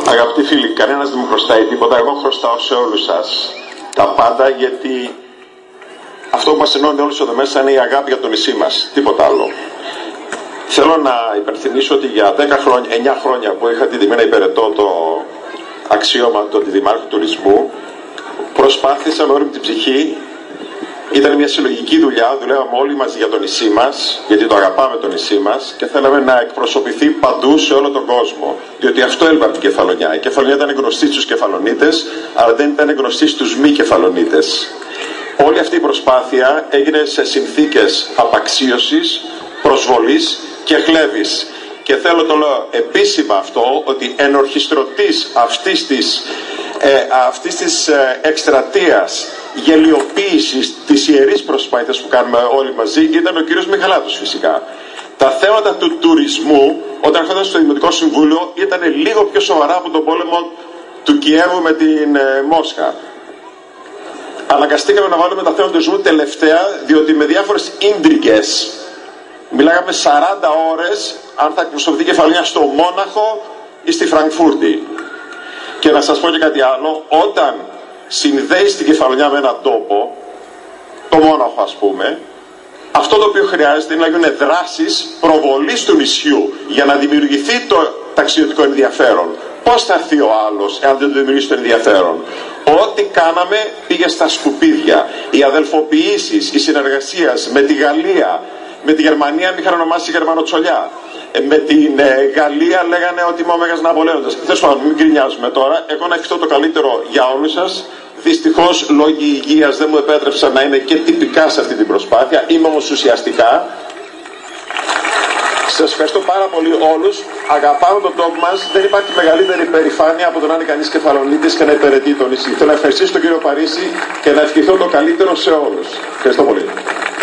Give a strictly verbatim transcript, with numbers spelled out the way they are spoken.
Αγαπητοί φίλοι, κανένας δεν μου χρωστάει τίποτα, εγώ χρωστάω σε όλους σας τα πάντα, γιατί αυτό που μας ενώνει όλους εδώ μέσα είναι η αγάπη για το νησί μας, τίποτα άλλο. Θέλω να υπενθυμίσω ότι για δέκα χρόνια, εννιά χρόνια που είχα την τιμή να υπηρετώ το αξίωμα του Αντιδημάρχου Τουρισμού, προσπάθησα με όλη μου την ψυχή. Ήταν μια συλλογική δουλειά, δουλεύαμε όλοι μαζί για το νησί μας, γιατί το αγαπάμε το νησί μας και θέλαμε να εκπροσωπηθεί παντού σε όλο τον κόσμο. Διότι αυτό έλειπε από την Κεφαλονιά. Η Κεφαλονιά ήταν γνωστή στους Κεφαλονίτες, αλλά δεν ήταν γνωστή στους μη Κεφαλονίτες. Όλη αυτή η προσπάθεια έγινε σε συνθήκες απαξίωσης, προσβολής και χλέβης. Και θέλω το λέω επίσημα αυτό, ότι ενορχιστρωτής αυτής της, ε, αυτής της ε, εκστρατείας γελιοποίησης της ιερής προσπάθειας που κάνουμε όλοι μαζί ήταν ο κύριος Μιχαλάτος φυσικά. Τα θέματα του τουρισμού όταν έρχονταν στο Δημοτικό Συμβούλιο ήταν λίγο πιο σοβαρά από τον πόλεμο του Κιέβου με την ε, Μόσχα. Αναγκαστήκαμε να βάλουμε τα θέματα του τουρισμού τελευταία, διότι με διάφορες ίντρικες μιλάγαμε σαράντα ώρες αν θα εκπροσωπηθεί η Κεφαλονιά στο Μόναχο ή στη Φραγκφούρτη. Και να σας πω και κάτι άλλο, όταν συνδέεις την Κεφαλονιά με έναν τόπο, το Μόναχο ας πούμε, αυτό το οποίο χρειάζεται είναι να γίνουν δράσεις προβολής του νησιού για να δημιουργηθεί το ταξιδιωτικό ενδιαφέρον. Πώς θα έρθει ο άλλος εάν δεν το δημιουργήσει το ενδιαφέρον? Ό,τι κάναμε πήγε στα σκουπίδια. Οι αδελφοποιήσεις, η συνεργασία με τη Γαλλία, με τη Γερμανία μη είχαν ονομάσει Γερμανοτσολιά. Ε, με την ε, Γαλλία λέγανε ότι είμαι ο Μέγας Ναπολέοντας. Τέλος πάντων, μην γκρινιάζουμε τώρα. Εγώ να ευχηθώ το καλύτερο για όλους σας. Δυστυχώς, λόγοι υγείας δεν μου επέτρεψαν να είμαι και τυπικά σε αυτή την προσπάθεια. Είμαι όμως ουσιαστικά. Σας ευχαριστώ πάρα πολύ όλους. Αγαπάμε τον τόπο μας. Δεν υπάρχει μεγαλύτερη περηφάνεια από το να είναι κανείς Κεφαλονίτης και να υπηρετεί το νησί. Θέλω να ευχαριστήσω τον κύριο Παρίσι και να ευχηθώ το καλύτερο σε όλους. Ευχαριστώ πολύ.